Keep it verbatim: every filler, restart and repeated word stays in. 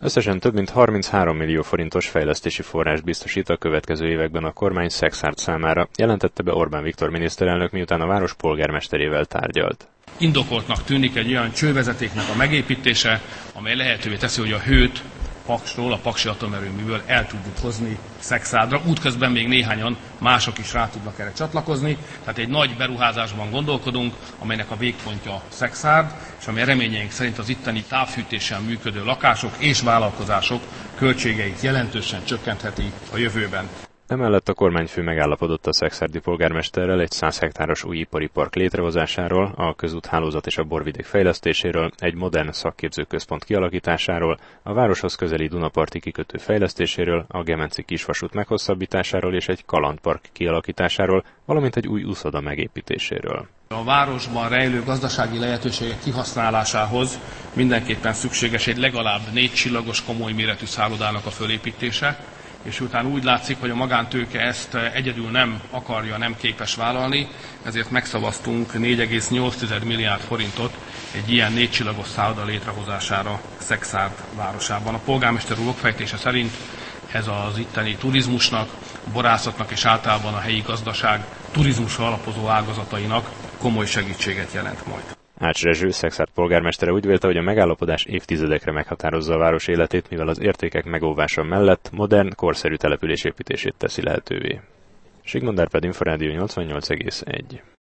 Összesen több mint harminchárom millió forintos fejlesztési forrást biztosít a következő években a kormány Szexárd számára, jelentette be Orbán Viktor miniszterelnök, miután a város polgármesterével tárgyalt. Indokoltnak tűnik egy olyan csővezetéknek a megépítése, amely lehetővé teszi, hogy a hőt Paksról, a paksi atomerőműből el tudjuk hozni Szexárdra. Útközben még néhányan mások is rá tudnak erre csatlakozni. Tehát egy nagy beruházásban gondolkodunk, amelynek a végpontja Szexárd, és amely reményeink szerint az itteni távfűtéssel működő lakások és vállalkozások költségeit jelentősen csökkentheti a jövőben. Emellett a kormányfő megállapodott a szexárdi polgármesterrel egy száz hektáros új ipari park létrehozásáról, a közúthálózat és a borvidék fejlesztéséről, egy modern szakképzőközpont kialakításáról, a városhoz közeli Dunaparti kikötő fejlesztéséről, a Gemenci kisvasút meghosszabbításáról és egy kalandpark kialakításáról, valamint egy új úszoda megépítéséről. A városban rejlő gazdasági lehetőségek kihasználásához mindenképpen szükséges egy legalább négy csillagos komoly méretű szállodának a fölépítése, és utána úgy látszik, hogy a magántőke ezt egyedül nem akarja, nem képes vállalni, ezért megszavaztunk négy egész nyolc milliárd forintot egy ilyen négy csillagos szálloda létrehozására Szexárd városában. A polgármester úr okfejtése szerint ez az itteni turizmusnak, borászatnak és általában a helyi gazdaság turizmusra alapozó ágazatainak komoly segítséget jelent majd. Ács Rezső, Szexárd polgármestere úgy vélte, hogy a megállapodás évtizedekre meghatározza a város életét, mivel az értékek megóvása mellett modern, korszerű település építését teszi lehetővé. Sigmond Árpád, Inforádió nyolcvannyolc egész egy.